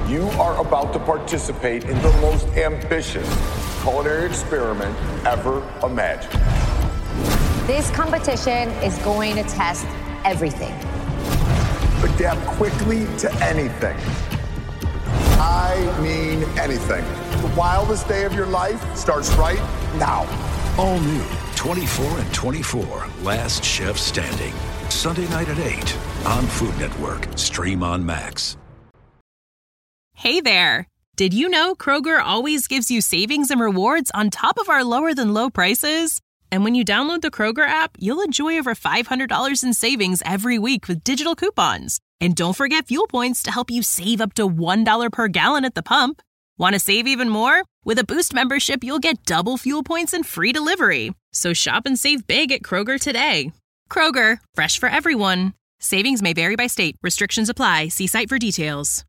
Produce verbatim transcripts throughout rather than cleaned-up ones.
You are about to participate in the most ambitious culinary experiment ever imagined. This competition is going to test everything. Adapt quickly to anything. I mean anything. The wildest day of your life starts right now. All new twenty-four and twenty-four, Last Chef Standing. Sunday night at eight on Food Network. Stream on Max. Hey there. Did you know Kroger always gives you savings and rewards on top of our lower than low prices? And when you download the Kroger app, you'll enjoy over five hundred dollars in savings every week with digital coupons. And don't forget fuel points to help you save up to one dollar per gallon at the pump. Want to save even more? With a Boost membership, you'll get double fuel points and free delivery. So shop and save big at Kroger today. Kroger, fresh for everyone. Savings may vary by state. Restrictions apply. See site for details.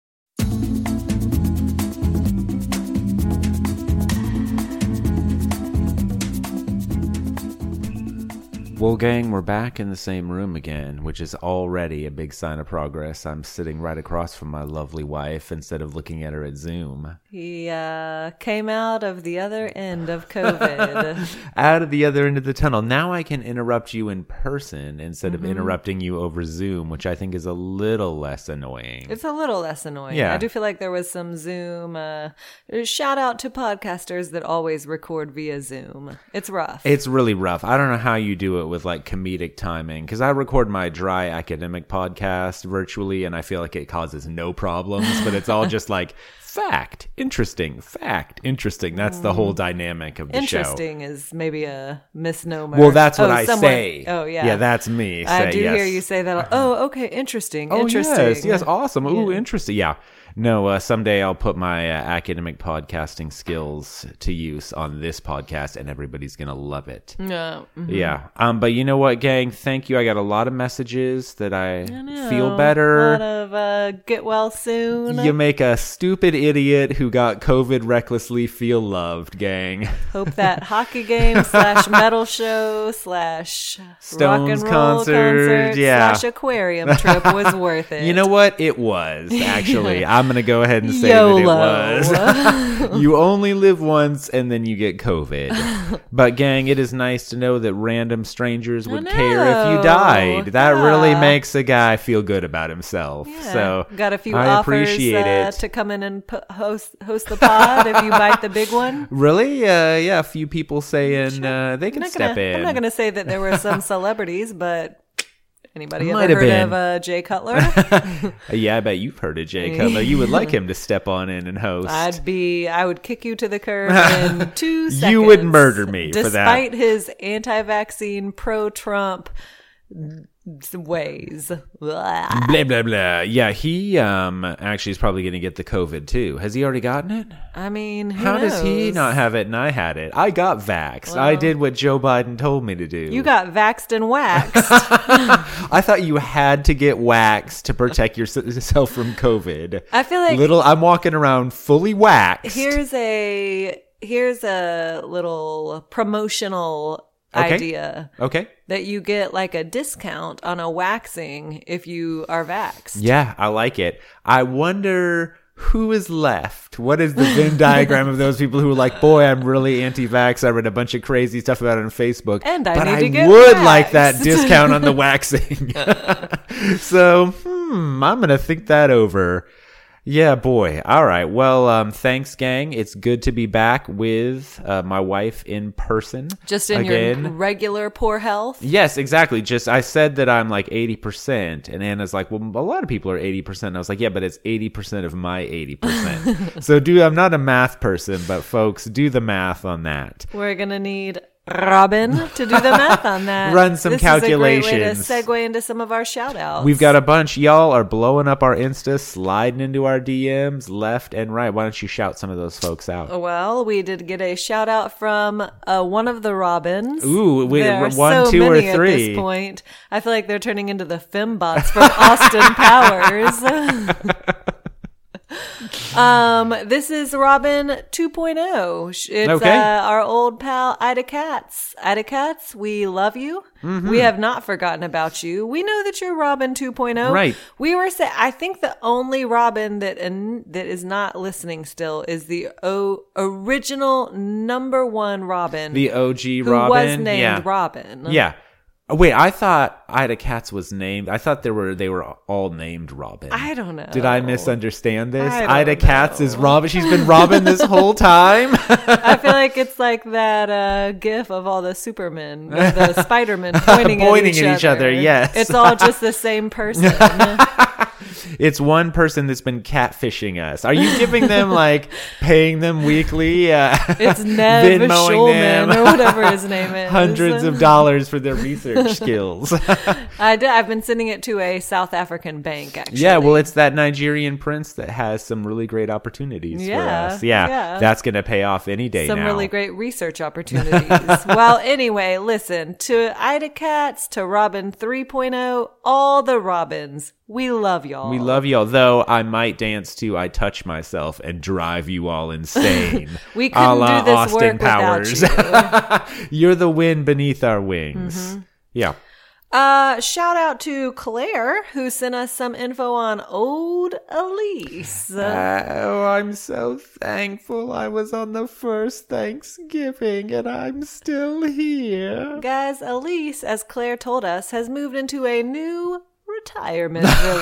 Well, gang, we're back in the same room again, which is already a big sign of progress. I'm sitting right across from my lovely wife instead of looking at her at Zoom. He uh, came out of the other end of COVID. Out of the other end of the tunnel. Now I can interrupt you in person instead mm-hmm. of interrupting you over Zoom, which I think is a little less annoying. It's a little less annoying. Yeah. I do feel like there was some Zoom. Uh, shout out to podcasters that always record via Zoom. It's rough. It's really rough. I don't know how you do it with like comedic timing, because I record my dry academic podcast virtually and I feel like it causes no problems, but it's all just like fact, interesting, fact, interesting. That's the whole dynamic of the interesting show. Interesting is maybe a misnomer. Well, that's what oh, I someone, say. Oh, yeah. Yeah, that's me. I say, do yes. hear you say that. Oh, okay, interesting, oh, interesting. Yes, yes, awesome. Ooh, Yeah. interesting. Yeah. No, uh, someday I'll put my uh, academic podcasting skills to use on this podcast, and everybody's going to love it. No. Mm-hmm. Yeah. Um. But you know what, gang? Thank you. I got a lot of messages that I, I feel better. A lot of uh, get well soon. You make a stupid idiot who got COVID recklessly feel loved, gang. Hope that hockey game slash metal show slash Stones rock and roll concert, concert yeah. slash aquarium trip was worth it. You know what? It was, actually. I'm going to go ahead and say YOLO. that it was. You only live once and then you get COVID. But gang, it is nice to know that random strangers would care if you died. That yeah. really makes a guy feel good about himself. Yeah. So got a few I offers appreciate uh, it. to come in and po- host host the pod if you bite the big one. Really? Uh, yeah, a few people saying Sure. uh, they can I'm not step gonna, in. I'm not going to say that there were some celebrities, but anybody Might ever have heard been. of uh, Jay Cutler? Yeah, I bet you've heard of Jay Cutler. You would like him to step on in and host. I'd be, I would kick you to the curb in two seconds. You would murder me for that. Despite his anti-vaccine, pro-Trump ways. Blah. Blah, blah, blah. Yeah, he um actually is probably going to get the COVID too. Has he already gotten it? I mean, who How knows? does he not have it and I had it? I got vaxxed. Well, I did what Joe Biden told me to do. You got vaxxed and waxed. I thought you had to get waxed to protect yourself from COVID. I feel like Little, I'm walking around fully waxed. here's a here's a little promotional Okay. idea Okay. that you get like a discount on a waxing if you are vaxxed. Yeah, I like it. I wonder who is left. What is the Venn diagram of those people who are like, boy, I'm really anti-vax. I read a bunch of crazy stuff about it on Facebook. And I but need I to get would waxed. like that discount on the waxing. So, hmm, I'm going to think that over. Yeah, boy. All right. Well, um, thanks, gang. It's good to be back with uh, my wife in person. Just in again. your regular poor health. Yes, exactly. Just I said that I'm like eighty percent, and Anna's like, well, a lot of people are eighty percent. And I was like, yeah, but it's eighty percent of my eighty percent. So do I'm not a math person, but folks, do the math on that. We're going to need Robin to do the math on that. Run some this calculations. This is a great way to segue into some of our shout outs. We've got a bunch. Y'all are blowing up our Insta, sliding into our D Ms left and right. Why don't you shout some of those folks out? Well, we did get a shout out from uh, one of the Robins. Ooh, we, there are one, so two, or many three. At this point, I feel like they're turning into the fembots from Austin Powers. Um, this is Robin two point oh. It's Okay. uh, our old pal Ida Katz. Ida Katz, we love you. Mm-hmm. We have not forgotten about you. We know that you're Robin two point oh. Right. We were say I think the only Robin that uh, that is not listening still is the o- original number one Robin. The O G who Robin. was named yeah. Robin. Yeah. Oh, wait, I thought Ida Katz was named. I thought there were they were all named Robin. I don't know. Did I misunderstand this? I don't Ida Katz know. is Robin. She's been Robin this whole time. I feel like it's like that uh, gif of all the Supermen, or the Spider-Men pointing, Pointing at, each, at each other, yes. It's all just the same person. It's one person that's been catfishing us. Are you giving them like paying them weekly? Uh, It's Nev Venmoing Schulman them or whatever his name is. hundreds of dollars for their research skills. I did, I've been sending it to a South African bank, actually. Yeah, well, it's that Nigerian prince that has some really great opportunities for Yeah, us. Yeah, yeah. that's going to pay off any day Some now. really great research opportunities. Well, anyway, listen, to Ida Katz, to Robin three point oh, all the Robins. We love y'all. We love you, although I might dance to I Touch Myself and drive you all insane. We a couldn't la do this Austin work Powers. without you. You're the wind beneath our wings. Mm-hmm. Yeah. Uh, shout out to Claire, who sent us some info on old Elise. Oh, I'm so thankful I was on the first Thanksgiving and I'm still here. Guys, Elise, as Claire told us, has moved into a new retirement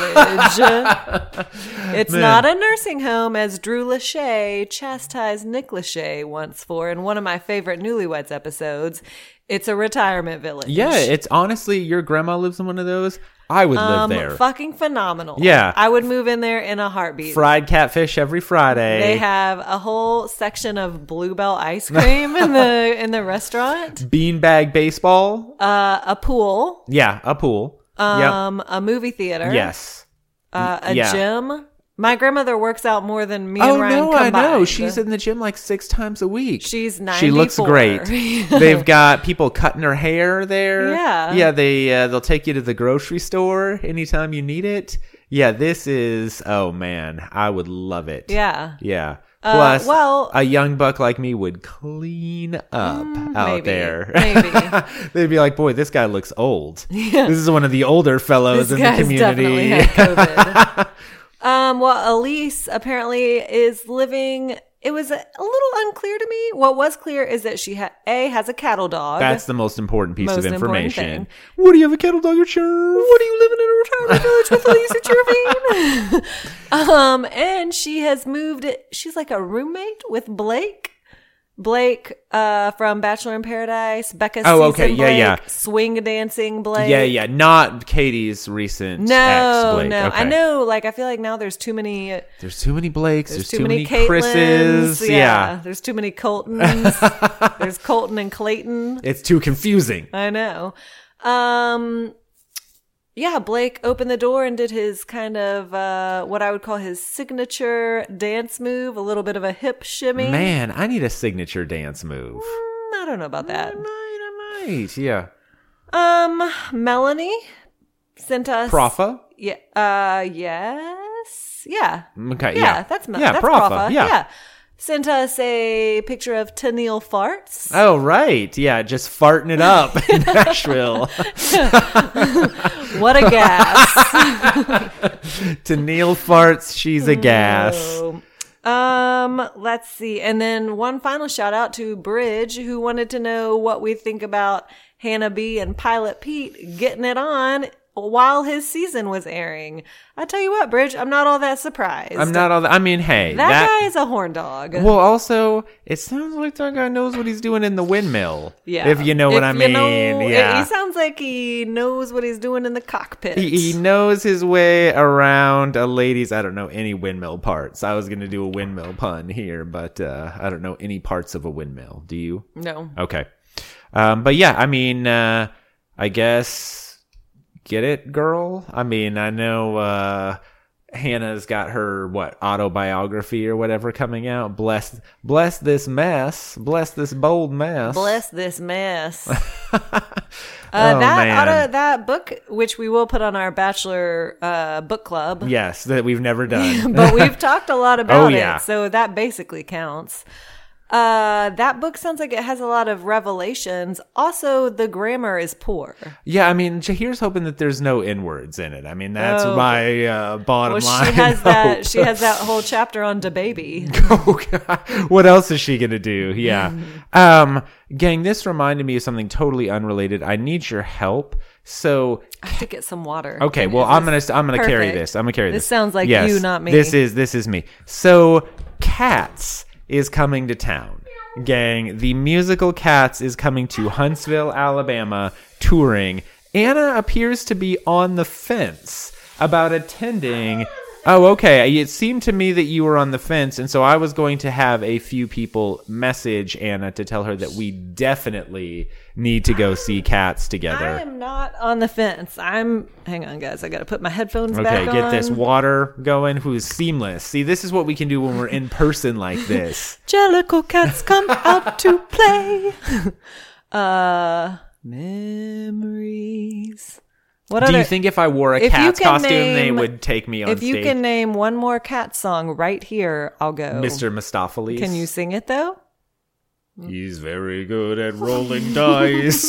village. It's Man. not a nursing home, as Drew Lachey chastised Nick Lachey once for in one of my favorite Newlyweds episodes. It's a retirement village. Yeah, it's honestly, your grandma lives in one of those. I would um, live there. Fucking phenomenal. Yeah. I would move in there in a heartbeat. Fried catfish every Friday. They have a whole section of Bluebell ice cream in the in the restaurant. Beanbag baseball. Uh, a pool. Yeah, a pool. Um, a movie theater. Yep. Yes. Uh, a Yeah. gym. My grandmother works out more than me Oh and Ryan no, combined. I know. She's in the gym like six times a week. She's She looks ninety-four. great. They've got people cutting her hair there. Yeah. Yeah, they uh, they'll take you to the grocery store anytime you need it. Yeah, this is oh man, I would love it. Yeah. Yeah. Uh, Plus, well- a young buck like me would clean up out maybe. there. Maybe. They'd be like, "Boy, this guy looks old. This is one of the older fellows This in the guy's definitely community." had COVID. um, well, Elise apparently is living. It was a, a little unclear to me. What was clear is that she ha- a has a cattle dog. That's the most important piece Most of important information. thing. What do you have a kettle dog at your? What are you living in a retirement village with Elise Chervine? um, and she has moved. She's like a roommate with Blake. Blake uh, from Bachelor in Paradise. Becca Oh, Season okay. Yeah, Blake, yeah. Swing dancing Blake. Yeah, yeah, not Katie's recent ex No, Blake. no. Okay. I know. Like, I feel like now there's too many. There's too many Blakes. There's, There's, too, many, many Caitlins. Chris's. Yeah. Yeah. There's too many Coltons. There's Colton and Clayton. It's too confusing. I know. Um, yeah, Blake opened the door and did his kind of uh, what I would call his signature dance move, a little bit of a hip shimmy. Man, I need a signature dance move. Mm, I don't know about that. I might, I might. Yeah. Um, Melanie sent us Profa? Yeah. Uh, yes. Yeah. Okay, Yeah, yeah. that's Mel- Yeah, that's Profa, Profa. yeah. Sent us a picture of Tennille Farts. Oh, right. Yeah, just farting it up in Nashville. What a gas. To Neil Farts, she's a gas. Oh. Um, let's see. And then one final shout out to Bridge, who wanted to know what we think about Hannah B and Pilot Pete getting it on while his season was airing. I tell you what, Bridge, I'm not all that surprised. I'm not all that. I mean, hey. That, that guy is a horn dog. Well, also, it sounds like that guy knows what he's doing in the windmill. Yeah. If you know what If I you mean. know- it- yeah. He sounds like he knows what he's doing in the cockpit. He, he knows his way around a lady's, I don't know, any windmill parts. I was going to do a windmill pun here, but uh, I don't know any parts of a windmill. Do you? No. Okay. Um, but yeah, I mean, uh, I guess, get it, girl? I mean, I know uh, Hannah's got her what autobiography or whatever coming out. Bless, bless this mess. Bless this bold mess. Bless this mess. uh, Oh, that man. auto, that book, which we will put on our Bachelor uh, book club, Yes, that we've never done. but we've talked a lot about Oh, yeah. it, so that basically counts. Uh, that book sounds like it has a lot of revelations. Also, the grammar is poor. Yeah, I mean, Jahir's hoping that there's no N-words in it. I mean, that's Oh. my uh, bottom Well, line. she has that. hope. She has that whole chapter on DaBaby. Oh, God. What else is she gonna do? Yeah. Um, gang, this reminded me of something totally unrelated. I need your help. So, I have to get some water. okay, Can- well, is I'm this- gonna I'm gonna carry Perfect. this. I'm gonna carry this. This sounds like Yes, you, not me. This is this is me. So, Cats is coming to town. Gang, the musical Cats is coming to Huntsville, Alabama, touring. Anna appears to be on the fence about attending. Oh, okay. It seemed to me that you were on the fence, and so I was going to have a few people message Anna to tell her that we definitely need to go see Cats together. I am not on the fence. I'm. Hang on, guys. I got to put my headphones Okay, back on. get this water going. Who's seamless? See, this is what we can do when we're in person like this. Jellicle cats come out to play. uh, memories. What Do other, you think if I wore a if you cat's can costume, they name- would take me on If stage? you can name one more cat song right here, I'll go. Mister Mistopheles. Can you sing it though? He's very good at rolling dice.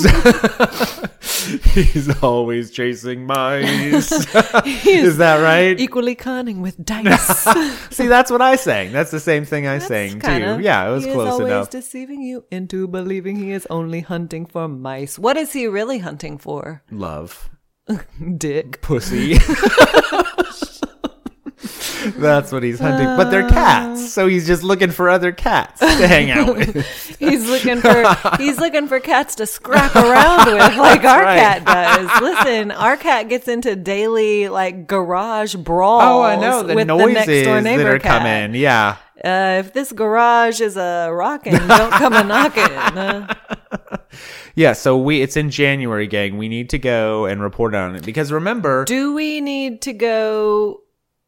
He's always chasing mice. Is that right? Equally cunning with dice. See, that's what I sang. That's the same thing I sang Kinda. too. Yeah, it was he close is always enough. deceiving you into believing he is only hunting for mice. What is he really hunting for? Love. Dick. Pussy. That's what he's hunting. But they're cats, so he's just looking for other cats to hang out with. He's looking for he's looking for cats to scrap around with, like our right. cat does. Listen, our cat gets into daily like garage brawls. Oh, I know the with noises the next door that neighbor are cat. coming. Yeah. Uh, if this garage is a rocking, don't come a knocking. Uh, Yeah, so we it's in January, gang. We need to go and report on it because remember, do we need to go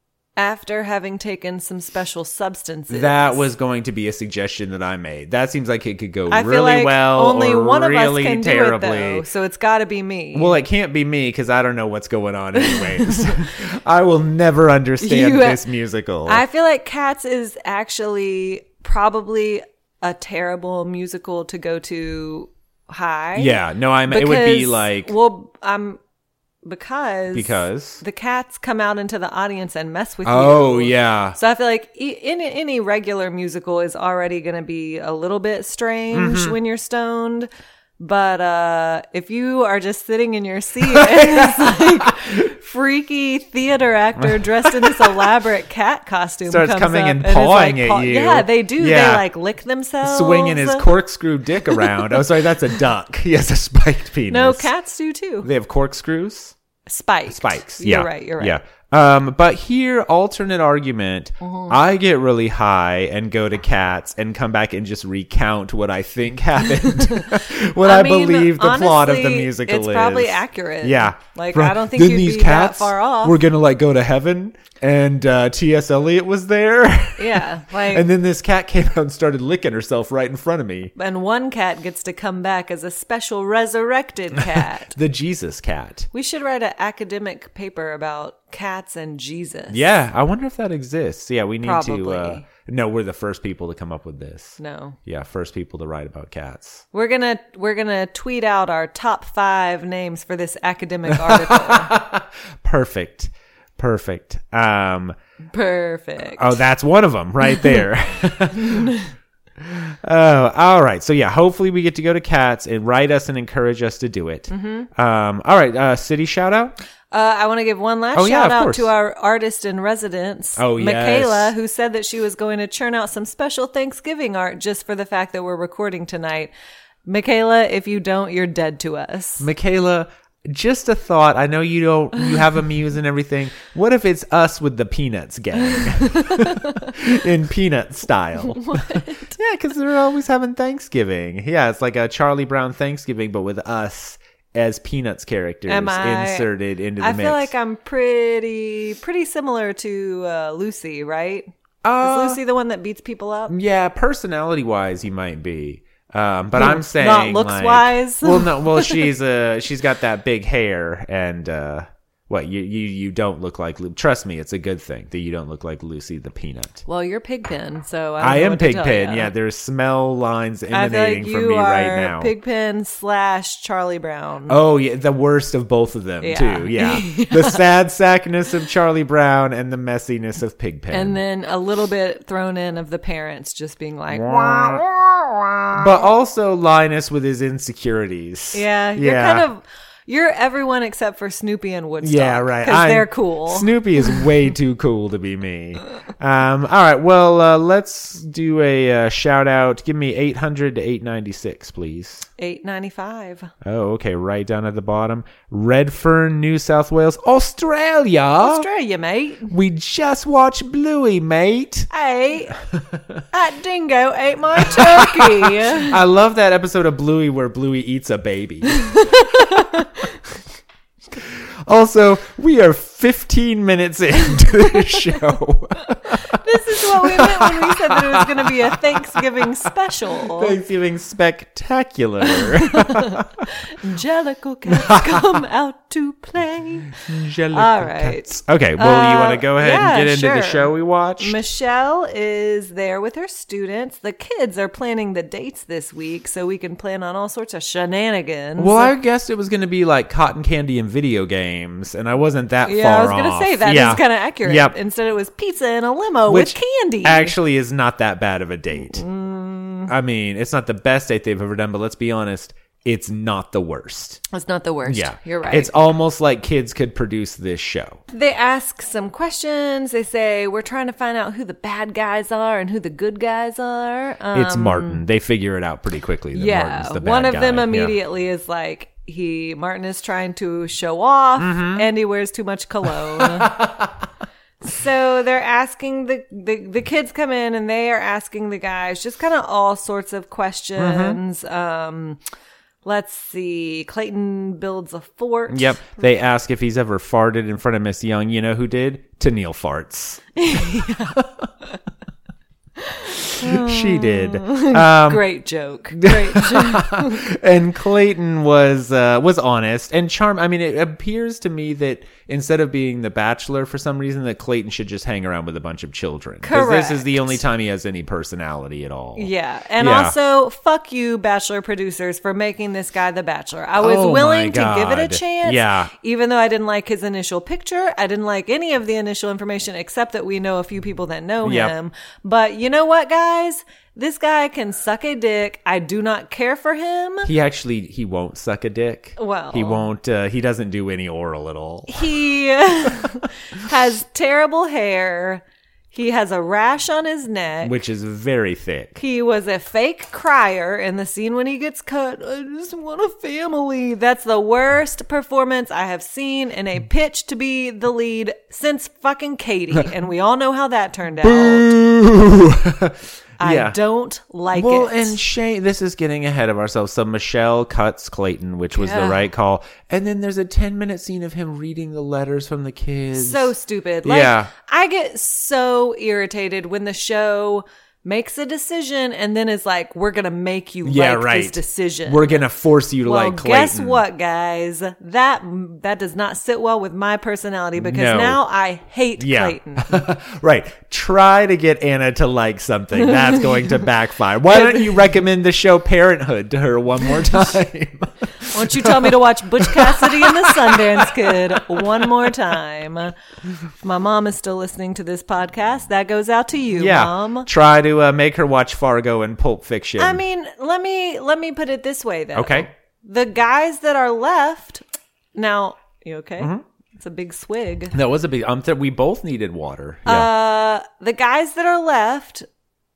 after having taken some special substances? that was going to be a suggestion that I made. That seems like it could go I really feel like well only or one of really us can terribly. do it though, so it's got to be me. Well, it can't be me because I don't know what's going on anyways. I will never understand You- this musical. I feel like Cats is actually probably a terrible musical to go to high. yeah, no, I'm. It would be Because- like well, I'm because Because? the cats come out into the audience and mess with oh you. yeah, So I feel like e- in any regular musical is already going to be a little bit strange Mm-hmm. when you're stoned. But uh, if you are just sitting in your seat and this like freaky theater actor dressed in this elaborate cat costume Starts comes coming up and is pawing like, at paw- you. Yeah, they do. Yeah. They like lick themselves. swinging his corkscrew dick around. Oh, sorry, that's a duck. He has a spiked penis. No, cats do too. They have corkscrews. Spiked. Spikes. You're yeah. right. You're right. Yeah. Um, but here, alternate argument. Mm-hmm. I get really high and go to Cats and come back and just recount what I think happened, what I, I mean, believe the plot of the honestly, musical it's is. probably accurate. Yeah. Like, Right. I don't think Then you'd these be cats that far off. We're gonna like go to heaven, and uh, T S Eliot was there. Yeah. Like, And then this cat came out and started licking herself right in front of me. and one cat gets to come back as a special resurrected cat. The Jesus cat. We should write an academic paper about cats and Jesus. Yeah, I wonder if that exists. Yeah, we need to. Uh, Probably. no, we're the first people to come up with this. No. Yeah, first people to write about cats. We're gonna we're gonna tweet out our top five names for this academic article. Perfect. Perfect. Um, Perfect. oh, that's one of them right there. Oh, all right. So yeah, hopefully we get to go to Cats and write us and encourage us to do it. Mm-hmm. Um, all right. Uh, city shout out. Uh, I want to give one last Oh, yeah, shout of out course. to our artist in residence, Oh, yes. Michaela, who said that she was going to churn out some special Thanksgiving art just for the fact that we're recording tonight. Michaela, if you don't, you're dead to us. Michaela, just a thought. I know you don't, you have a muse and everything. What if it's us with the Peanuts gang in Peanut style? Yeah, because they're always having Thanksgiving. Yeah, it's like a Charlie Brown Thanksgiving, but with us as Peanuts characters Am I- inserted into the I mix. feel like I'm pretty pretty similar to uh, Lucy, right? Uh, Is Lucy the one that beats people up? Yeah, personality wise, you might be. Um, but I'm saying Not looks like- wise? Well, no. Well, she's uh she's got that big hair, and uh, what you you you don't look like. Lu- Trust me, it's a good thing that you don't look like Lucy the Peanut. Well, you're Pigpen, so I, don't I know am what to tell Pigpen. ya. Yeah, there's smell lines I feel emanating like from you me are right now. Pigpen slash Charlie Brown. Oh yeah, the worst of both of them Yeah. too. Yeah, the sad sackness of Charlie Brown and the messiness of Pigpen. And then a little bit thrown in of the parents just being like, but also Linus with his insecurities. yeah, you're yeah. kind of, you're everyone except for Snoopy and Woodstock. Yeah, right. Because I'm- they're cool. Snoopy is way too cool to be me. Um, all right, well, uh, let's do a uh, shout out. Give me eight hundred to eight ninety-six, please. eight ninety-five. Oh, okay, right down at the bottom. Redfern, New South Wales, Australia. Australia, mate. We just watched Bluey, mate. Hey, that dingo ate my turkey. I love that episode of Bluey where Bluey eats a baby. Also, we are fifteen minutes into the show. This is what we meant when we said that it was going to be a Thanksgiving special. Thanksgiving spectacular. Jellicle cats come out to play. Jellicle All right. cats. Okay, well, you want to Uh, go ahead yeah, and get into the sure. show we watched? Michelle is there with her students. The kids are planning the dates this week, so we can plan on all sorts of shenanigans. Well, I guessed it was going to be like cotton candy and video games, and I wasn't that yeah, far I was going to off. say that yeah. is kind of accurate. Yep. Instead, it was pizza in a limo Which with candy. actually is not that bad of a date. Mm. I mean, it's not the best date they've ever done, but let's be honest, it's not the worst. It's not the worst. Yeah, You're right. It's almost like kids could produce this show. They ask some questions. They say, we're trying to find out who the bad guys are and who the good guys are. Um, It's Martin. They figure it out pretty quickly. That yeah. Martin's the bad One of guy. them Yeah. immediately is like, he, Martin is trying to show off Mm-hmm. and he wears too much cologne. So they're asking the, the, the kids come in and they are asking the guys just kind of all sorts of questions. Mm-hmm. Um, let's see. Clayton builds a fort. Yep. They ask if he's ever farted in front of Miss Young. You know who did? Tennille farts. She did. Um, Great joke. Great joke. and Clayton was uh, was honest and charm. I mean, it appears to me that instead of being the bachelor, for some reason, that Clayton should just hang around with a bunch of children. Because this is the Correct. only time he has any personality at all. Yeah. And Yeah. also, fuck you, Bachelor producers, for making this guy the Bachelor. I was Oh, willing my to give it a God. chance. Yeah. Even though I didn't like his initial picture. I didn't like any of the initial information except that we know a few people that know Yep. him. But you know what, guys? This guy can suck a dick. I do not care for him. He actually he won't suck a dick. Well. he won't. Uh, he doesn't do any oral at all. He has terrible hair. He has a rash on his neck. Which is very thick. He was a fake crier in the scene when he gets cut. I just want a family. That's the worst performance I have seen in a pitch to be the lead since fucking Katie. And we all know how that turned out. I Yeah. don't like Well, it. and Shane, this is getting ahead of ourselves. So Michelle cuts Clayton, which was Yeah. the right call. And then there's a ten minute scene of him reading the letters from the kids. So stupid. Like, Yeah. I get so irritated when the show makes a decision and then is like, we're going to make you yeah, like right. this decision. We're going to force you to Well, like Clayton. guess what, guys? That that does not sit well with my personality because No. now I hate Yeah. Clayton. Right. Try to get Anna to like something. That's going to backfire. Why don't you recommend the show Parenthood to her one more time? Why don't you tell me to watch Butch Cassidy and the Sundance Kid one more time? If my mom is still listening to this podcast, that goes out to you, yeah. Mom. Try to uh, make her watch Fargo and Pulp Fiction. I mean, let me let me put it this way, though. Okay. The guys that are left now, you okay? Mm-hmm. It's a big swig. that was a big. Um, th- we both needed water. Yeah. Uh, the guys that are left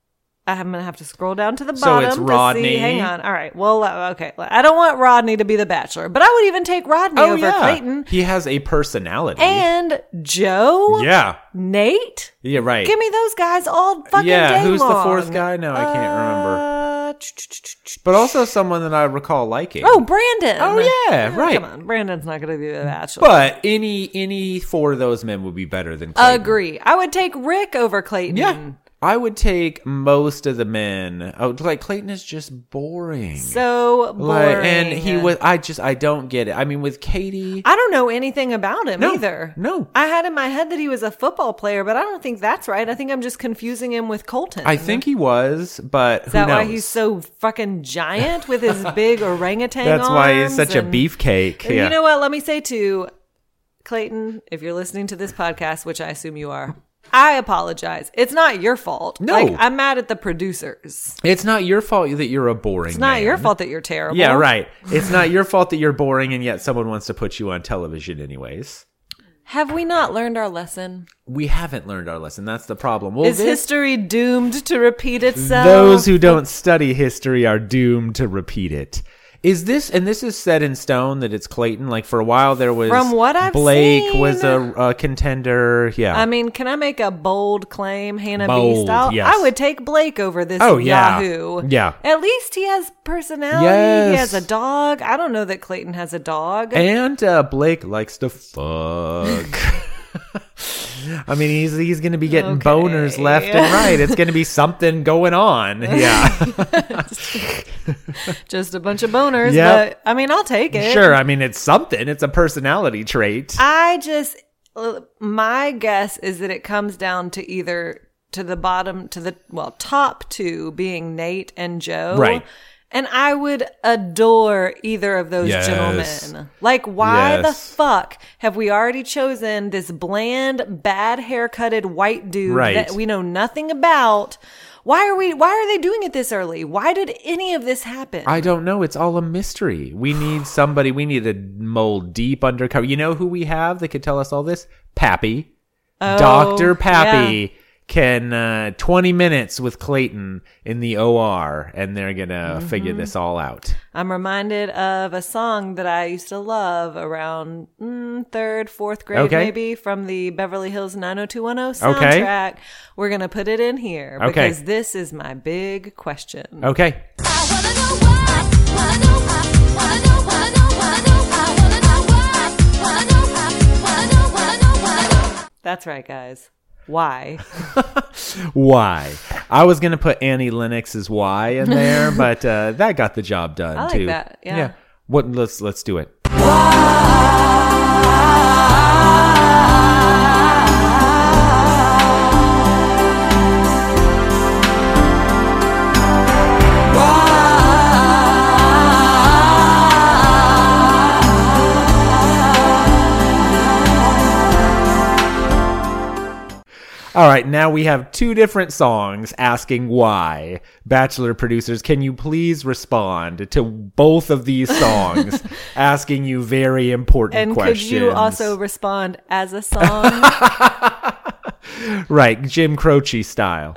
I'm going to have to scroll down to the So bottom it's to Rodney. see. Hang on. All right. Well, uh, okay. I don't want Rodney to be the Bachelor, but I would even take Rodney Oh over yeah, Clayton. he has a personality. And Joe? yeah, Nate? yeah, right. Give me those guys all fucking Yeah, day who's the long. fourth guy? No, I can't remember. Uh, ch- ch- ch- ch- But also someone that I recall liking. Oh, Brandon. Oh, yeah, right. Come on. Brandon's not going to be the Bachelor. But any any four of those men would be better than Clayton. Agree. I would take Rick over Clayton. Yeah. I would take most of the men. Oh, like Clayton is just boring. So boring. Like, and he was. I just. I don't get it. I mean, with Katie, I don't know anything about him No, either. no. I had in my head that he was a football player, but I don't think that's right. I think I'm just confusing him with Colton. I think he was, but Is who that knows? why he's so fucking giant with his big orangutan That's why he's arms such a and- beefcake. And Yeah. you know what? Let me say too, Clayton, if you're listening to this podcast, which I assume you are, I apologize. It's not your fault. No. Like, I'm mad at the producers. It's not your fault that you're a boring. It's not man. your fault that you're terrible. Yeah, right. It's not your fault that you're boring, and yet someone wants to put you on television, anyways. Have we not learned our lesson? We haven't learned our lesson. That's the problem. Well, Is this- history doomed to repeat itself? Those who don't study history are doomed to repeat it. Is this, and this is set in stone that it's Clayton? Like for a while there was From what I've Blake seen- was a, a contender. Yeah. I mean, can I make a bold claim, Hannah B Bold, style? yes. I would take Blake over this Oh, yeah. Yahoo. Yeah. At least he has personality. Yes. He has a dog. I don't know that Clayton has a dog. and uh, Blake likes to fuck. I mean, he's he's going to be getting Okay. boners left and right. It's going to be something going on. Yeah. Just a bunch of boners. Yep. But I mean, I'll take it. Sure. I mean, it's something. It's a personality trait. I just, uh, my guess is that it comes down to either to the bottom, to the, well, top two being Nate and Joe. Right. And I would adore either of those Yes. gentlemen. Like, why the Yes. fuck have we already chosen this bland, bad haircutted white dude Right. that we know nothing about? Why are we, why are they doing it this early? Why did any of this happen? I don't know. It's all a mystery. We need somebody. We need to mold deep undercover. You know who we have that could tell us all this? Pappy. Doctor Pappy yeah. can uh, twenty minutes with Clayton in the O R, and they're going to Mm-hmm. figure this all out. I'm reminded of a song that I used to love around mm, third, fourth grade, Okay. maybe, from the Beverly Hills nine oh two one oh Okay. soundtrack. We're going to put it in here Okay. because this is my big question. Okay. I wanna know why, wanna know why, wanna know, wanna know, wanna know, I wanna know why, wanna know why, wanna know, wanna know, wanna know. That's right, guys. Why? Why? I was going to put Annie Lennox's Why in there, but uh, that got the job done I like too. that, yeah. What? Let's let's do it. All right, now we have two different songs asking why. Bachelor producers, can you please respond to both of these songs asking you very important And questions? could you also respond as a song? Right, Jim Croce style.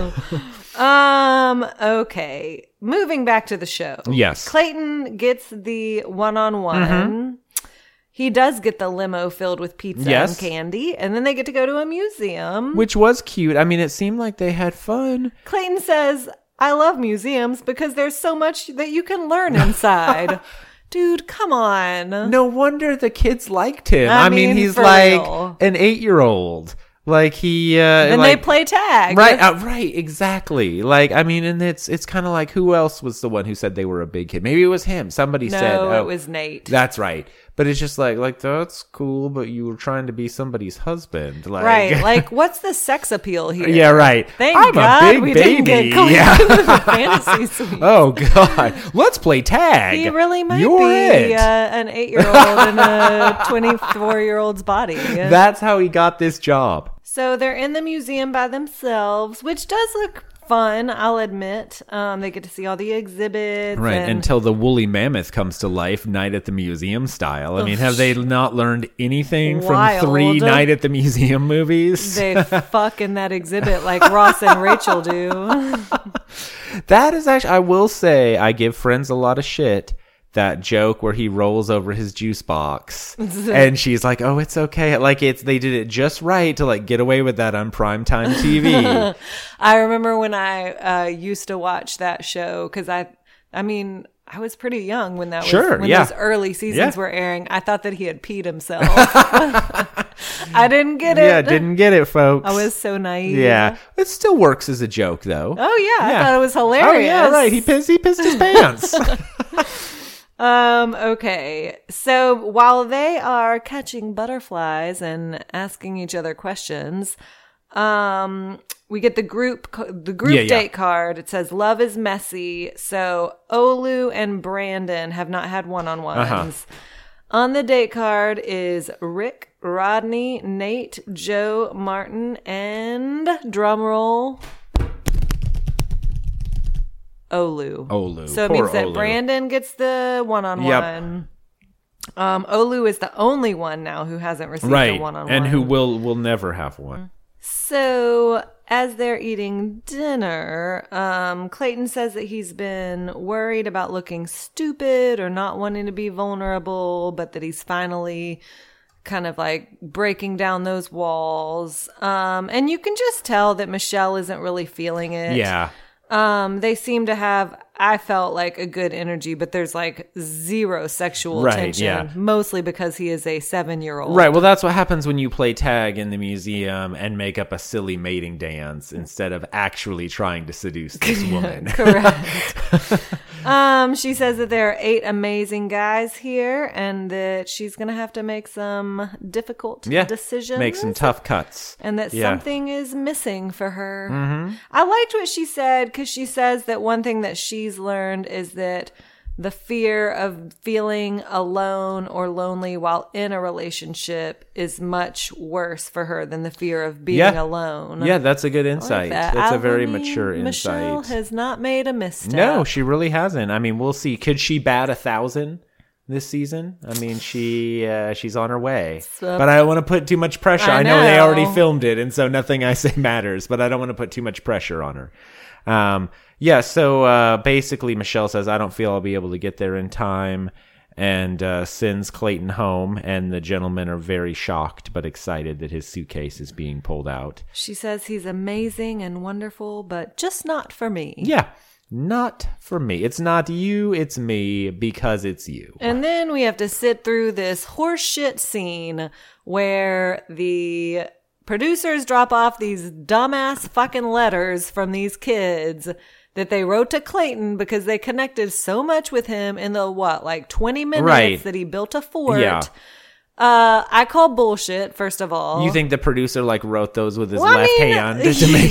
um, okay. Moving back to the show. Yes. Clayton gets the one-on-one. He does get the limo filled with pizza Yes. and candy, and then they get to go to a museum. Which was cute. I mean, it seemed like they had fun. Clayton says, I love museums because there's so much that you can learn inside. Dude, come on. No wonder the kids liked him. I I, mean, mean, he's for like real. an eight-year-old. Like he, uh, And like, they play tag. right, uh, right, exactly. Like, I mean, and it's it's kind of like who else was the one who said they were a big kid? Maybe it was him. Somebody No, said, oh, it was Nate. That's right. But it's just like, like that's cool, but you were trying to be somebody's husband, like, Right. Like, what's the sex appeal here? yeah, right. Thank I'm God a big we baby. didn't get Clayton Yeah. to the fantasy suite. Oh God, let's play tag. He really might You're be it. uh, an eight-year-old in a twenty-four-year-old's body. That's how he got this job. So they're in the museum by themselves, which does look fun, I'll admit. Um, they get to see all the exhibits. Right, and until the woolly mammoth comes to life, Night at the Museum style. I mean, have they not learned anything Wild. from three Night at the Museum movies? They fuck in that exhibit like Ross and Rachel do. That is actually, I will say, I give Friends a lot of shit. That joke where he rolls over his juice box and she's like, oh, it's okay. Like it's, they did it just right to like get away with that on primetime T V. I remember when I uh, used to watch that show because I, I mean, I was pretty young when that Sure, was when yeah. those early seasons Yeah. were airing. I thought that he had peed himself. I didn't get it. Yeah, didn't get it, folks. I was so naive. Yeah. It still works as a joke though. Oh yeah, Yeah. I thought it was hilarious. Oh yeah, right. He pissed, he pissed his pants. Um, okay. So while they are catching butterflies and asking each other questions, um, we get the group, co- the group Yeah, yeah. date card. It says love is messy. So Olu and Brandon have not had one-on-ones. Uh-huh. On the date card is Rick, Rodney, Nate, Joe, Martin, and drumroll, Olu. Olu. So it Poor means that Olu. Brandon gets the one-on-one. Um, Olu is the only one now who hasn't received Right. a one-on-one. And who will will never have one. So as they're eating dinner, um, Clayton says that he's been worried about looking stupid or not wanting to be vulnerable, but that he's finally kind of like breaking down those walls. Um, and you can just tell that Michelle isn't really feeling it. Yeah. Um, they seem to have, I felt like a good energy, but there's like zero sexual Right, tension, yeah. mostly because he is a seven-year-old. Right. Well, that's what happens when you play tag in the museum and make up a silly mating dance instead of actually trying to seduce this woman. Correct. um, she says that there are eight amazing guys here and that she's going to have to make some difficult Yeah. decisions. Make some tough cuts. And that Yeah. something is missing for her. Mm-hmm. I liked what she said because she says that one thing that she's learned is that the fear of feeling alone or lonely while in a relationship is much worse for her than the fear of being Yeah. alone. Yeah, that's a good I like insight. that. That's I a very mean, mature Michelle insight. has not made a misstep. No, she really hasn't. I mean, we'll see. Could she bat a thousand this season? I mean, she uh, she's on her way. So- but I don't want to put too much pressure. I I know. they already know. filmed it, and so nothing I say matters. But I don't want to put too much pressure on her. Um, yeah. So uh, basically, Michelle says, "I don't feel I'll be able to get there in time," and uh, sends Clayton home. And the gentlemen are very shocked but excited that his suitcase is being pulled out. She says he's amazing and wonderful, but just not for me. Yeah. Not for me. It's not you, it's me, because it's you. And then we have to sit through this horseshit scene where the producers drop off these dumbass fucking letters from these kids that they wrote to Clayton because they connected so much with him in the, what, like twenty minutes Right. that he built a fort. Yeah. Uh, I call bullshit, first of all. You think the producer like wrote those with his Well, I left mean, hand to make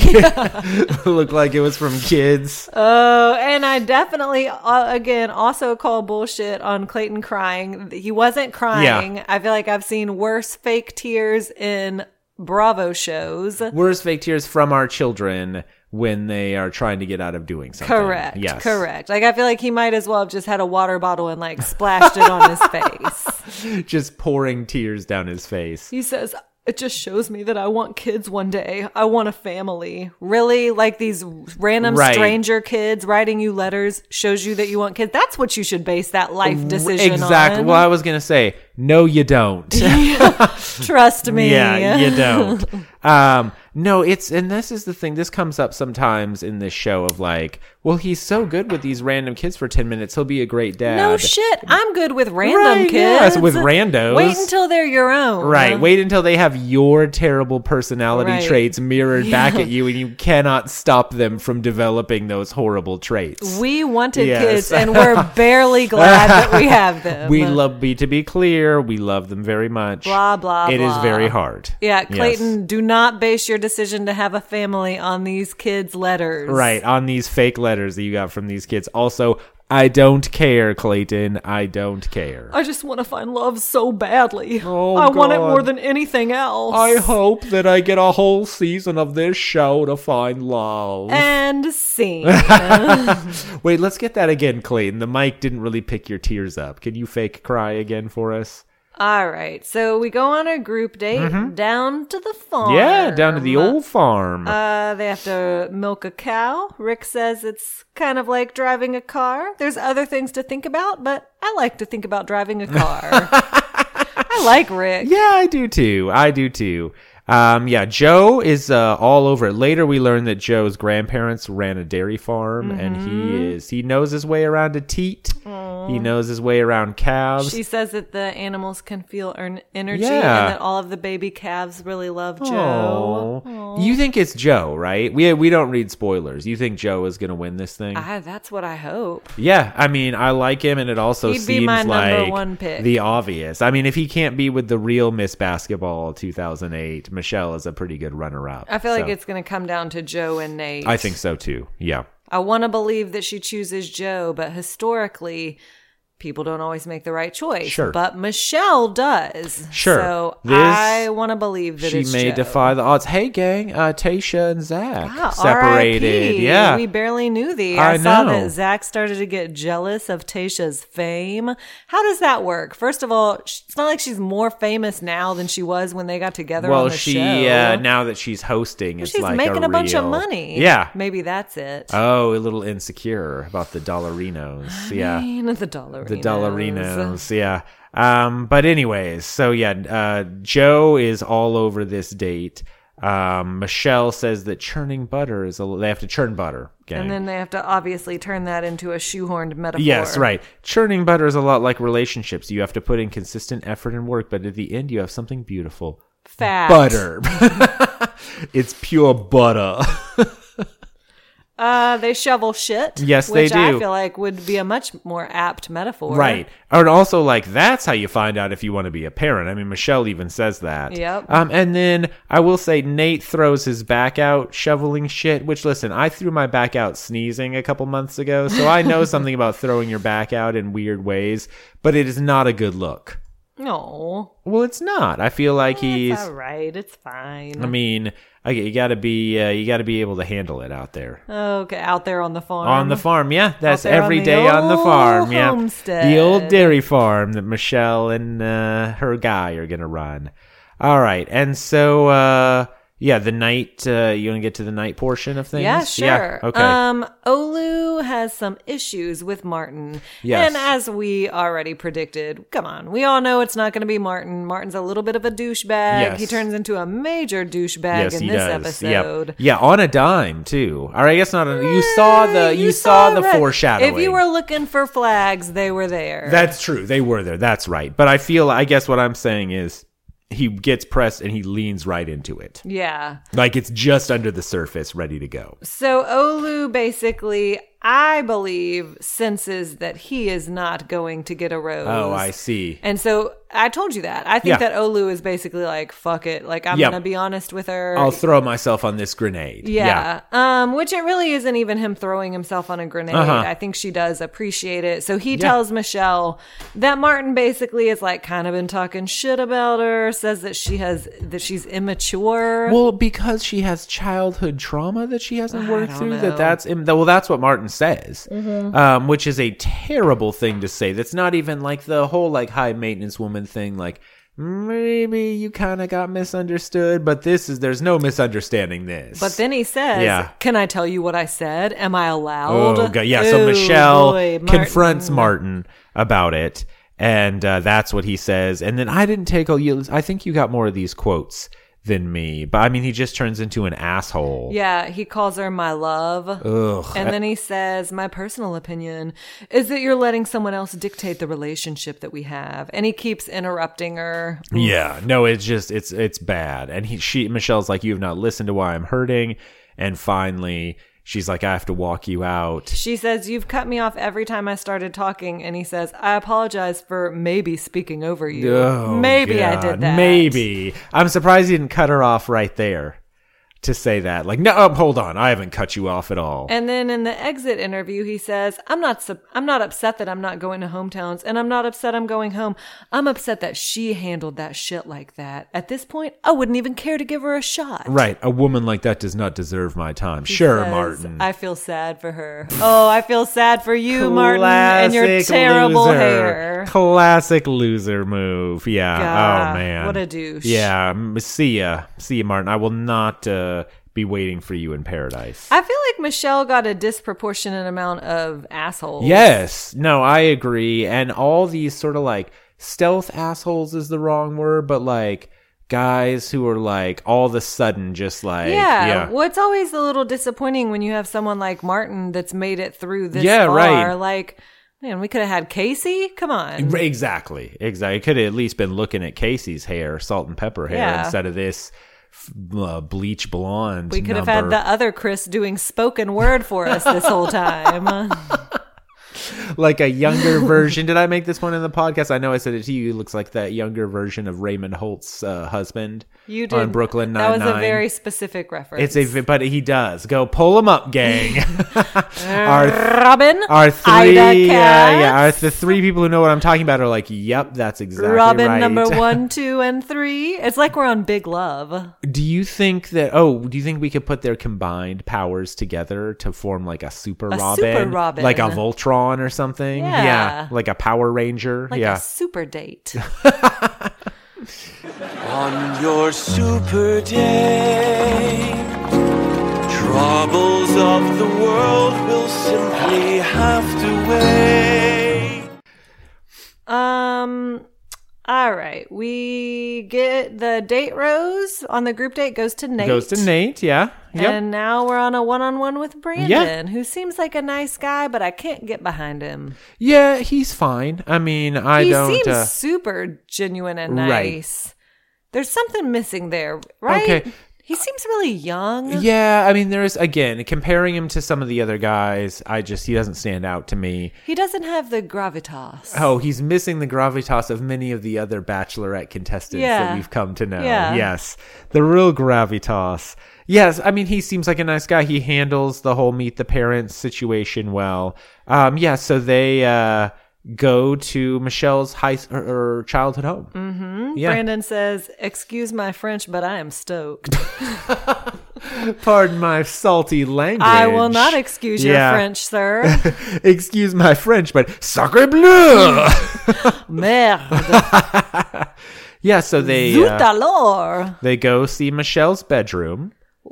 it look like it was from kids? Oh, and I definitely, uh, again, also call bullshit on Clayton crying. He wasn't crying. Yeah. I feel like I've seen worse fake tears in Bravo shows. Worst fake tears from our children when they are trying to get out of doing something. Correct. Yes. Correct. Like, I feel like he might as well have just had a water bottle and, like, splashed it on his face. Just pouring tears down his face. He says, it just shows me that I want kids one day. I want a family. Really? Like these random Right. stranger kids writing you letters shows you that you want kids. That's what you should base that life decision Exactly. on. Well, I was going to say, no, you don't. Trust me. Yeah, you don't. Um, no, it's, and this is the thing, this comes up sometimes in this show of like, well, he's so good with these random kids for ten minutes, he'll be a great dad. No shit. I'm good with random Right, kids. yes, with randos. Wait until they're your own. Right. Wait until they have your terrible personality Right. traits mirrored back at you, and you cannot stop them from developing those horrible traits. We wanted Yes. kids, and we're barely glad that we have them. We love, be to be clear, we love them very much. Blah, blah, It is blah. very hard. Yeah, Yes. Clayton, do not base your decision to have a family on these kids' letters. Right, on these fake letters that you got from these kids. Also, I don't care, Clayton. I don't care. I just want to find love so badly. Oh, I want it God. more than anything else. I hope that I get a whole season of this show to find love. And scene. Wait, let's get that again, Clayton. The mic didn't really pick your tears up. Can you fake cry again for us? All right, so we go on a group date down to the farm. Mm-hmm. Yeah, down to the old farm. Uh, they have to milk a cow. Rick says it's kind of like driving a car. There's other things to think about, but I like to think about driving a car. I like Rick. Yeah, I do too. I do too. Um, yeah, Joe is uh, all over it. Later, we learn that Joe's grandparents ran a dairy farm, and he is he knows his way around a teat. He knows his way around calves. She says that the animals can feel earn- energy Yeah. and that all of the baby calves really love Joe. Aw. You think it's Joe, right? We we don't read spoilers. You think Joe is going to win this thing? Ah, that's what I hope. Yeah, I mean, I like him, and it also He'd be seems my number like one pick. the obvious. I mean, if he can't be with the real Miss Basketball two thousand eight, Michelle is a pretty good runner-up. I feel like So, it's going to come down to Joe and Nate. I think so too. Yeah. I want to believe that she chooses Joe, but historically, people don't always make the right choice. Sure. But Michelle does. Sure. So This- I want to believe that She it's may Joe. defy the odds. Hey, gang, uh, Tasha and Zach Wow, separated. R I P. Yeah. We barely knew thee. I I, saw know. that Zach started to get jealous of Tasha's fame. How does that work? First of all, sh- it's not like she's more famous now than she was when they got together well, on the she show. uh, now that she's hosting, it's she's like making a, bunch of real- money. Yeah. Maybe that's it. Oh, a little insecure about the dollarinos. Yeah. I mean, the dollarinos. The dollarinos, yeah. Um, but anyways, so yeah, uh, Joe is all over this date. Um, Michelle says that churning butter is a, they have to churn butter. Gang. And then they have to obviously turn that into a shoehorned metaphor. Yes, right. Churning butter is a lot like relationships. You have to put in consistent effort and work, but at the end you have something beautiful. Fact. Butter. It's pure butter. Uh, they shovel shit. Yes, they which I do. feel like would be a much more apt metaphor. Right. And also, like, that's how you find out if you want to be a parent. I mean, Michelle even says that. Yep. Um, and then I will say Nate throws his back out shoveling shit, which, listen, I threw my back out sneezing a couple months ago, so I know something about throwing your back out in weird ways, but it is not a good look. No. Well, it's not. I feel like he's... It's all right. It's fine. I mean, okay, you gotta be, uh, you gotta be able to handle it out there. Okay, out there on the farm. On the farm, yeah. That's there on every the day on the old farm, yeah. homestead. The old dairy farm that Michelle and uh, her guy are gonna run. All right, and so uh, yeah, the night. Uh, you want to get to the night portion of things? Yeah, sure. Okay. Um, Olu has some issues with Martin. Yes. And as we already predicted, come on, we all know it's not going to be Martin. Martin's a little bit of a douchebag. Yes. He turns into a major douchebag yes, in he this does. Yep. episode. Yeah, on a dime too. Or I guess not. On, you saw the you, saw, the that- foreshadowing. If you were looking for flags, they were there. That's true. They were there. That's right. But I feel. I guess what I'm saying is. He gets pressed and he leans right into it. yeah. Like it's just under the surface, ready to go. So Olu basically, I believe, senses that he is not going to get a rose. Oh, I see. And so I told you that. I think Yeah. that Olu is basically like, fuck it. Like, I'm Yep. going to be honest with her. I'll throw myself on this grenade. yeah. Um, which it really isn't even him throwing himself on a grenade. Uh-huh. I think she does appreciate it. So he Yeah. tells Michelle that Martin basically is like kind of been talking shit about her, says that she has, that she's immature. Well, because she has childhood trauma that she hasn't worked don't through. know. That that's im- well, that's what Martin says, um, which is a terrible thing to say. That's not even like the whole like high maintenance woman thing. Like maybe you kind of got misunderstood, but this is there's no misunderstanding this. But then he says, Yeah. can I tell you what I said? Am I allowed? Oh, God. Yeah. So Ooh, Michelle boy, confronts Martin. Martin about it, and uh, that's what he says. And then I didn't take all you. I think you got more of these quotes than me, but I mean, he just turns into an asshole. Yeah, he calls her my love. Ugh. And then he says, my personal opinion is that you're letting someone else dictate the relationship that we have. And he keeps interrupting her. Yeah, no, it's just it's it's bad. And he she Michelle's like, you have not listened to why I'm hurting. And finally, she's like, I have to walk you out. She says, you've cut me off every time I started talking. And he says, I apologize for maybe speaking over you. Oh, maybe I God, did that. Maybe. I'm surprised he didn't cut her off right there. to say that. Like, no, oh, hold on, I haven't cut you off at all. And then in the exit interview, he says, I'm not su- I'm not upset that I'm not going to hometowns, and I'm not upset I'm going home. I'm upset that she handled that shit like that. At this point, I wouldn't even care to give her a shot. Right. A woman like that does not deserve my time. Sure, Says, Martin. I feel sad for her. Oh, I feel sad for you, Martin, and your Classic terrible loser. hair. Classic loser move. Yeah. God, oh, man. what a douche. Yeah. m- See ya. See ya, Martin. I will not uh, be waiting for you in paradise. I feel like Michelle got a disproportionate amount of assholes. Yes. No, I agree. And all these sort of like stealth assholes is the wrong word, but like guys who are like all of a sudden just like, Yeah. yeah. Well, it's always a little disappointing when you have someone like Martin that's made it through this Yeah, far. right. Like, man, we could have had Casey. Come on. Exactly. Exactly. Could have at least been looking at Casey's hair, salt and pepper hair, Yeah. instead of this f- uh, bleach blonde. We could have number. had the other Chris doing spoken word for us this whole time. like a younger version. Did I make this point in the podcast? I know I said it to you. It looks like that younger version of Raymond Holt's uh, husband. You did. On Brooklyn That Nine-Nine. was a very specific reference. It's a, but he does go pull him up, gang. our Robin, our three, Ida yeah, Katz, yeah, our, the three people who know what I'm talking about are like, yep, that's exactly Robin right. number one, two, and three. It's like we're on Big Love. Do you think that? Oh, do you think we could put their combined powers together to form like a super A Robin, super Robin. like a Voltron or something? Yeah. like a Power Ranger. Like yeah, a super date. On your super day, troubles of the world will simply have to wait. Um. All right, we get the date rose on the group date goes to Nate. goes to Nate. Yeah, yep. And now we're on a one-on-one with Brandon, who seems like a nice guy, but I can't get behind him. yeah, he's fine. I mean, I he don't. seems uh, super genuine and Right. nice. There's something missing there, right? Okay. He seems really young. yeah, I mean, there's again comparing him to some of the other guys. I just he doesn't stand out to me. He doesn't have the gravitas. Oh, he's missing the gravitas of many of the other Bachelorette contestants Yeah. that we've come to know. Yeah. Yes, the real gravitas. Yes, I mean, he seems like a nice guy. He handles the whole meet the parents situation well. Um, yeah, so they uh, go to Michelle's high or, or childhood home. Mm-hmm. Yeah. Brandon says, "Excuse my French, but I am stoked." Pardon my salty language. I will not excuse your Yeah. French, sir. Excuse my French, but sacre bleu. Merde. Yeah, so they Zut uh, alors. they go see Michelle's bedroom.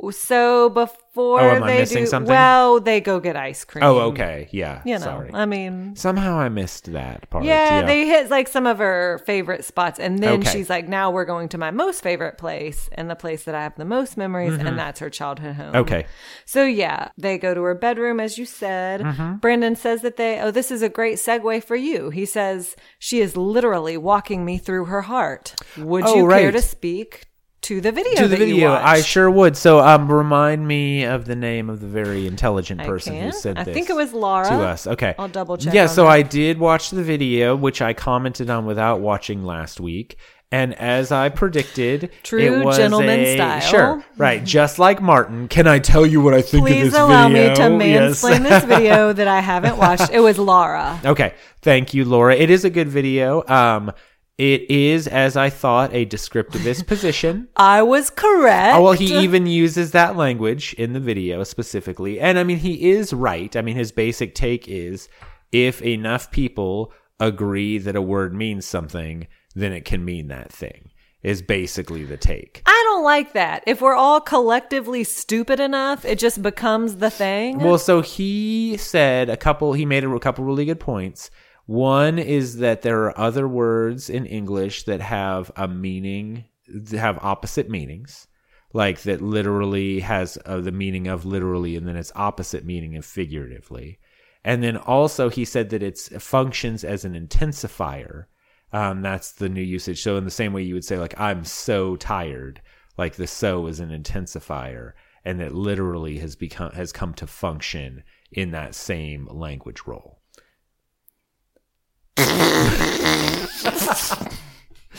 So before Oh, am I they missing do, something? well, they go get ice cream. Oh, okay. Yeah. You know, Sorry. I mean, Somehow I missed that part. yeah, they hit like some of her favorite spots, and then Okay. she's like, "Now we're going to my most favorite place, and the place that I have the most memories, and that's her childhood home." Mm-hmm. Okay. So yeah, they go to her bedroom, as you said. Mm-hmm. Brandon says that they, oh, this is a great segue for you. He says she is literally walking me through her heart. Would Oh, you care right. to speak to the video? To the that you video, I watched? sure would. So, um, remind me of the name of the very intelligent I person who can. said I this. think it was Laura. to us. Okay, I'll double check Yeah, on so that. I did watch the video, which I commented on without watching last week. And as I predicted, True it was gentleman a, style. Sure, right, just like Martin. Can I tell you what I think of Please this allow video? me to Yes. mansplain this video that I haven't watched. It was Laura. Okay, thank you, Laura. It is a good video. Um, it is, as I thought, a descriptivist position. I was correct. Oh, well, he even uses that language in the video specifically. And I mean, he is right. I mean, his basic take is if enough people agree that a word means something, then it can mean that thing, is basically the take. I don't like that. If we're all collectively stupid enough, it just becomes the thing. Well, so he said a couple, he made a couple really good points. One is that there are other words in English that have a meaning, that have opposite meanings, like that literally has uh, the meaning of literally, and then its opposite meaning of figuratively. And then also he said that it functions as an intensifier. Um, that's the new usage. So in the same way you would say, like, I'm so tired, like the so is an intensifier, and that literally has become has come to function in that same language role.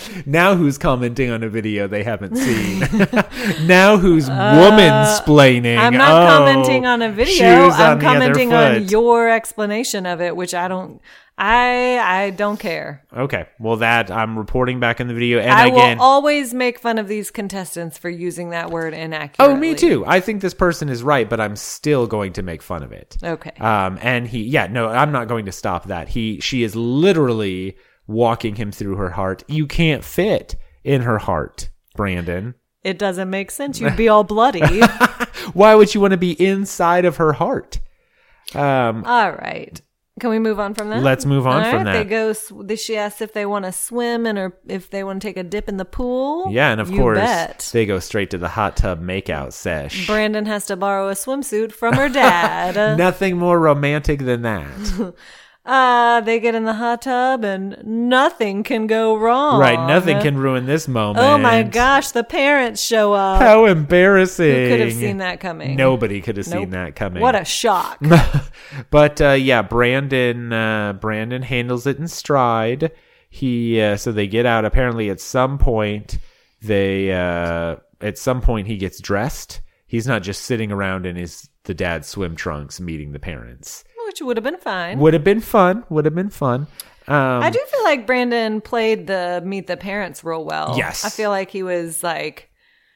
Now who's commenting on a video they haven't seen? Now who's woman-splaining? I'm not Oh, commenting on a video. shoes I'm on the other commenting on foot. your explanation of it, which I don't. I I don't care. Okay, well that I'm reporting back in the video, and I again, will always make fun of these contestants for using that word inaccurately. oh, me too. I think this person is right, but I'm still going to make fun of it. Okay. Um, and he, yeah, no, I'm not going to stop that. He, she is literally walking him through her heart. You can't fit in her heart, Brandon. It doesn't make sense. You'd be all bloody. Why would you want to be inside of her heart? Um, All right. Can we move on from that? Let's move on All from right, that. They go. sw- She asks if they want to swim and or if they want to take a dip in the pool. yeah, and of You course, bet. they go straight to the hot tub makeout sesh. Brandon has to borrow a swimsuit from her dad. Nothing more romantic than that. Uh, they get in the hot tub and nothing can go wrong. Right, nothing can ruin this moment. Oh my gosh, the parents show up. How embarrassing. Who could have seen that coming? Nobody could have Nope. seen that coming. What a shock. But uh, yeah, Brandon uh, Brandon handles it in stride. He uh, so they get out. Apparently, at some point, they uh, at some point he gets dressed. He's not just sitting around in his the dad's swim trunks meeting the parents. Which would have been fine. Would have been fun. Would have been fun. Um, I do feel like Brandon played the meet the parents real well. Yes. I feel like he was like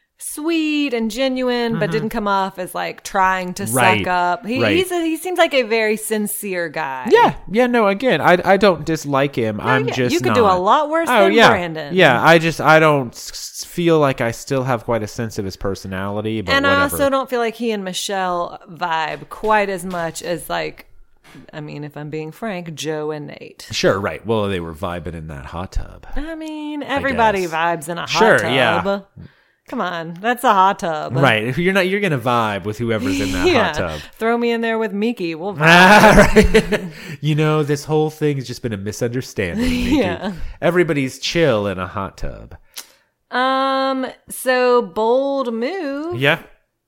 sweet and genuine, but didn't come off as like trying to Right. suck up. He Right. he's a, he seems like a very sincere guy. Yeah, yeah, no. Again, I I don't dislike him. I'm yeah, just you could not. do a lot worse oh, than yeah. Brandon. Yeah, I just I don't s- feel like I still have quite a sense of his personality. But and whatever. I also don't feel like he and Michelle vibe quite as much as like, I mean, if I'm being frank, Joe and Nate. Sure, right. Well, they were vibing in that hot tub. I mean, everybody guess. vibes in a hot Sure, tub. yeah. Come on, that's a hot tub. Right. If you're not, you're gonna vibe with whoever's in that yeah. hot tub. Throw me in there with Miki. We'll vibe. Ah, right. You know, this whole thing has just been a misunderstanding. Nikki. Yeah. Everybody's chill in a hot tub. Um, so bold move. Yeah.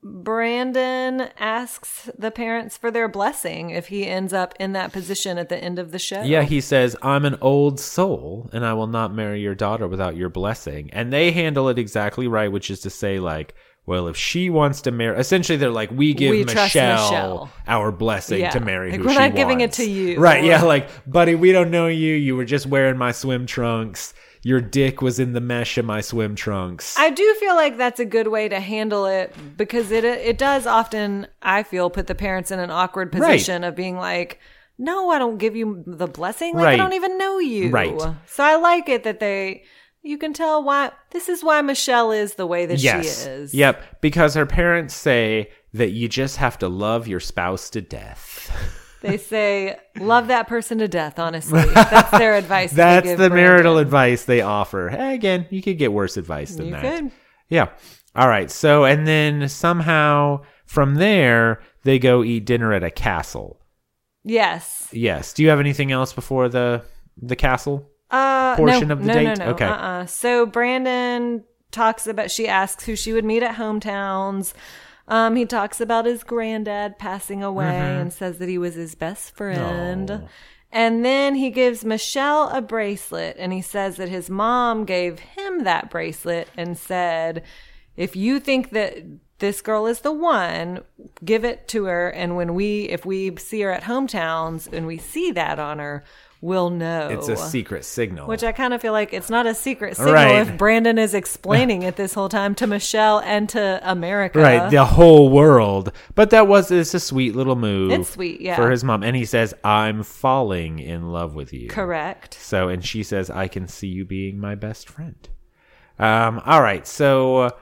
Brandon asks the parents for their blessing if he ends up in that position at the end of the show. Yeah, he says, I'm an old soul, and I will not marry your daughter without your blessing. And they handle it exactly right, which is to say, like, well, if she wants to marry... Essentially, they're like, we give We trust Michelle, Michelle. our blessing Yeah. to marry Like, who we're she not giving it wants. to you. Right, yeah, like, buddy, we don't know you. You were just wearing my swim trunks. Your dick was in the mesh of my swim trunks. I do feel like that's a good way to handle it because it it does often, I feel, put the parents in an awkward position of being like, no, I don't give you the blessing. Like, Right. I don't even know you. Right. So I like it that they, you can tell why, this is why Michelle is the way that yes. she is. Yep, because her parents say that you just have to love your spouse to death. They say, love that person to death, honestly. That's their advice. they That's give the marital Brandon. advice they offer. Hey, again, you could get worse advice than You that. could. Yeah. All right. So, and then somehow from there, they go eat dinner at a castle. Yes. Yes. Do you have anything else before the the castle Uh, portion no, of the no, date? No, no, Okay. Uh-uh. So Brandon talks about, she asks who she would meet at hometowns. Um, he talks about his granddad passing away and says that he was his best friend. Mm-hmm. Aw. And then he gives Michelle a bracelet and he says that his mom gave him that bracelet and said, if you think that this girl is the one, give it to her. And when we, if we see her at hometowns and we see that on her, we'll know. It's a secret signal. Which I kind of feel like it's not a secret signal Right. if Brandon is explaining it this whole time to Michelle and to America. Right, the whole world. But that was it's a sweet little move. It's sweet, yeah. For his mom. And he says, I'm falling in love with you. Correct. So, and she says, I can see you being my best friend. Um, all right. So uh,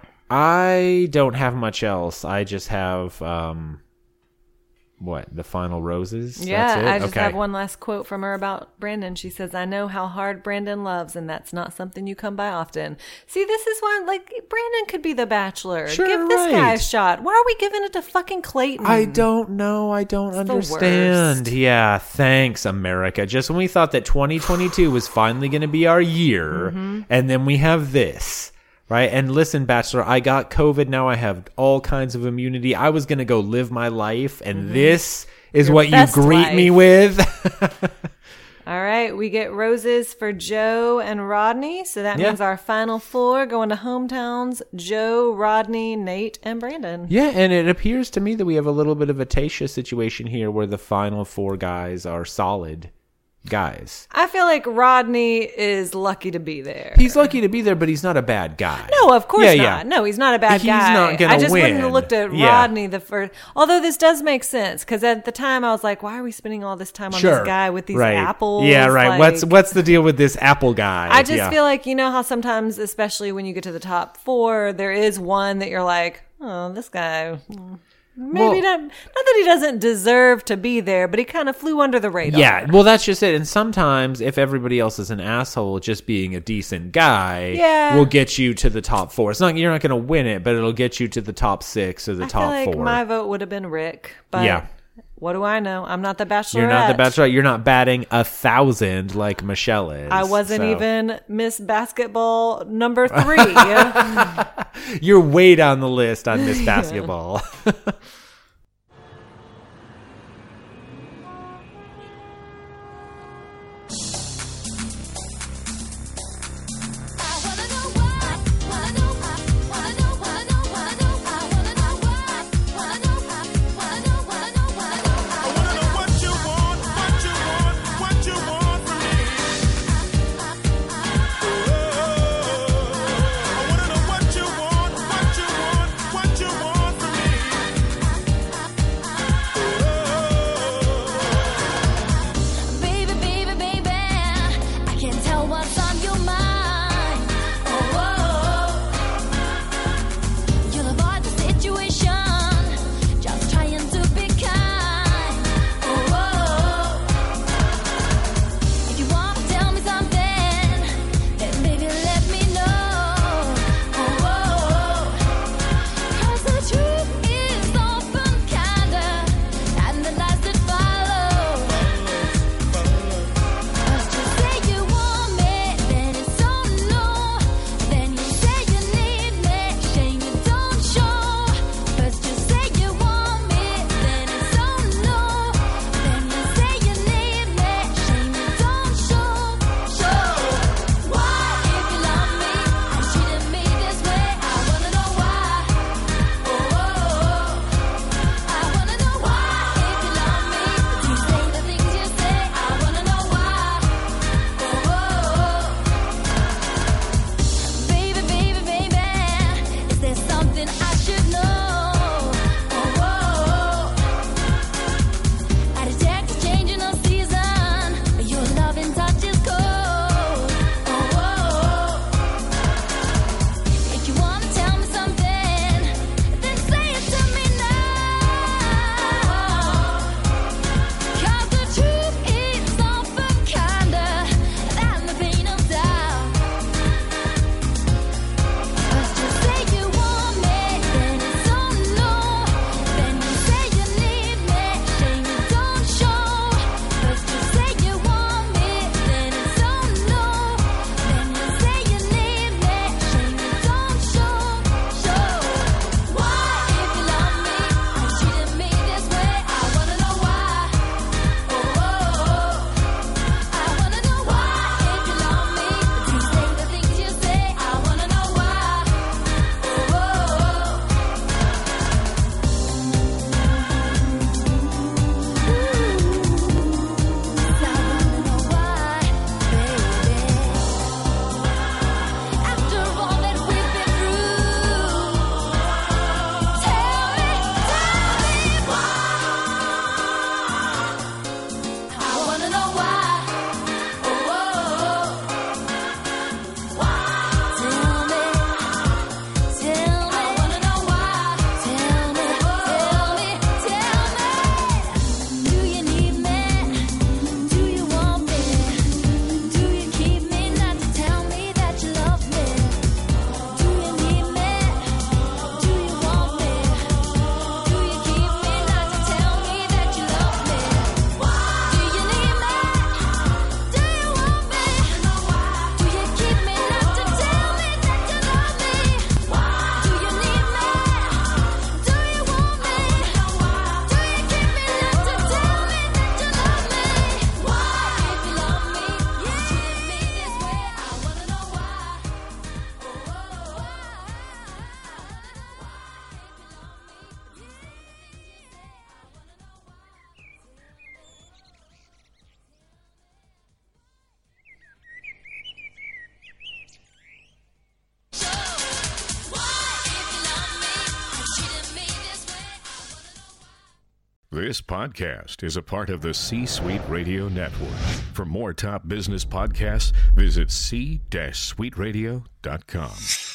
I don't have much else. I just have, um, what, the final roses? Yeah, That's it? I just Okay. have one last quote from her about Brandon. She says, I know how hard Brandon loves, and that's not something you come by often. See, this is why, like, Brandon could be the bachelor. Sure, Give this right. guy a shot. Why are we giving it to fucking Clayton? I don't know. I don't It's the understand. worst. Yeah, thanks, America. Just when we thought that twenty twenty-two was finally going to be our year, Mm-hmm. and then we have this. Right. And listen, Bachelor, I got COVID. Now I have all kinds of immunity. I was going to go live my life. And this is Mm-hmm. Your what you best greet life. me with. All right, we get roses for Joe and Rodney. So that Yeah. means our final four going to hometowns: Joe, Rodney, Nate, and Brandon. Yeah, and it appears to me that we have a little bit of a Tasha situation here where the final four guys are solid guys. I feel like Rodney is lucky to be there. He's lucky to be there, but he's not a bad guy. No, of course Yeah, not. yeah. No, he's not a bad He's guy. not gonna I just wouldn't have win. looked at Yeah. Rodney the first. Although this does make sense because at the time I was like, why are we spending all this time on Sure. this guy with these right. apples? Yeah, right. Like, what's what's the deal with this apple guy? I just Yeah. feel like, you know how sometimes, especially when you get to the top four, there is one that you're like, oh, this guy. hmm, Maybe Well- not. Not that he doesn't deserve to be there, but he kind of flew under the radar. Yeah, well, that's just it. And sometimes, if everybody else is an asshole, just being a decent guy Yeah. will get you to the top four. It's not you're not going to win it, but it'll get you to the top six or the I top feel like four. my vote would have been Rick, but Yeah. what do I know? I'm not the Bachelorette. You're not the bachelorette. You're not batting a thousand like Michelle is. I wasn't so. even Miss Basketball number three. Yeah. You're way down the list on Miss Basketball. This podcast is a part of the C-Suite Radio Network. For more top business podcasts, visit c suite radio dot com.